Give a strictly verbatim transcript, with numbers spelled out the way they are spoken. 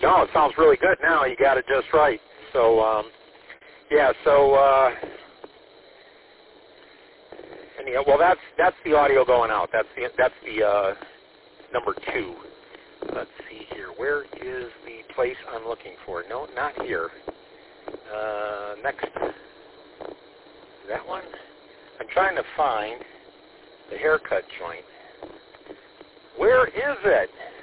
No, it sounds really good now. You got it just right. So, um, yeah, so, uh, anyhow, well, that's that's the audio going out. That's the, that's the uh, number two. Let's see here. Where is the place I'm looking for? No, not here. Uh, next. That one? I'm trying to find the haircut joint. Where is it?